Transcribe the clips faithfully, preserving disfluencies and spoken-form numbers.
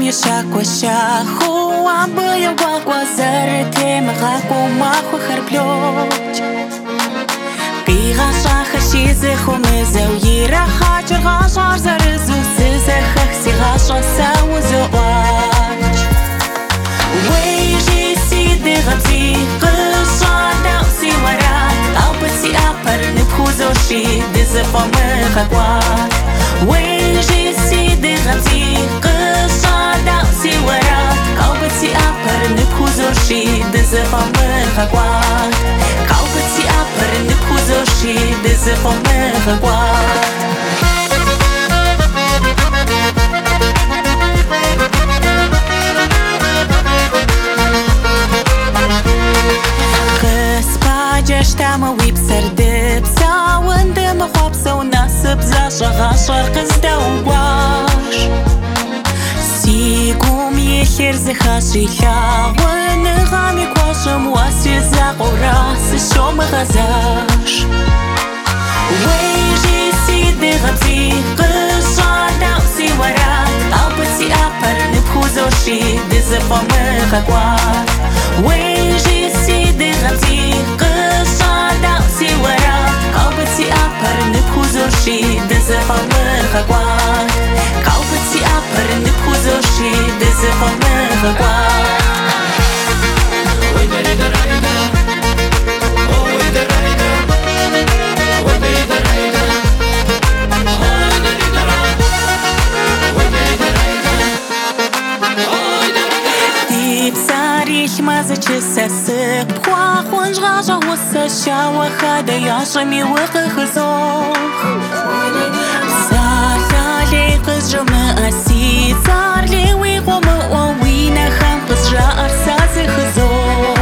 Шакваша хуа бая ваква зарте махаку маху харплёч Пига шаха шизе хуме зауира хачар хашар зарызу сизе хахси хаша саузу вач Вейжи сиде габзи кыша дауси варат Алпати апар нипхузоши дизе фаме хакват Вейжи сиде габзи Si wara kau beti apar niphuzoshi dezefame khakwa kau beti apar niphuzoshi dezefame khakwa Qespajashtama wip sardib sawande makhapsa unasib zasha ghashar qizdawash Sigum yechir zechashila Wane gami kwashem wasi zaqora Sishom ghazash Weji si de ghabzi Qisha da'si warat Albati apar niphuzoshi Dizefame khakwa Weji si de ghabzi Qisha da'si warat Albati apar niphuzoshi Dizefame khakwa Albati apar niphuzoshi Dizefame khakwa Oy darida raida Oy darida Oy darida raida Oy darida raida Oy darida raida Oy darida Dip sarih mazachi sasib Khwa khunj ghaja wasa shawa khada yashami waqi khizokh Sarli qizrama asi Sarli wiqwama wawina kham qizra arsazi khizokh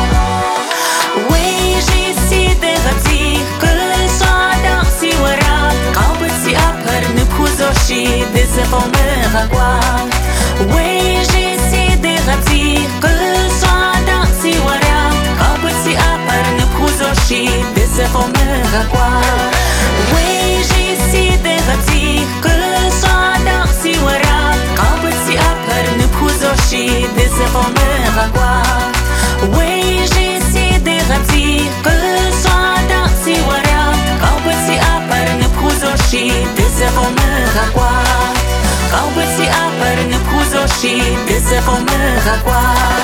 Weji si de ghabzi Qisha da'si warat Qalbati apar niphuzoshi Dizefame khakwa Weji si de ghabzi Qisha da'si warat Qalbati apar niphuzoshi Dizefame khakwa Weji si de ghabzi Qisha da'si warat Qalbati apar niphuzoshi Dizefame khakwa Weji si de ghabzi Qisha da'si warat Qalbati apar niphuzoshi Dizefame khakwa Qalbati apar niphuzoshi Dizefame khakwa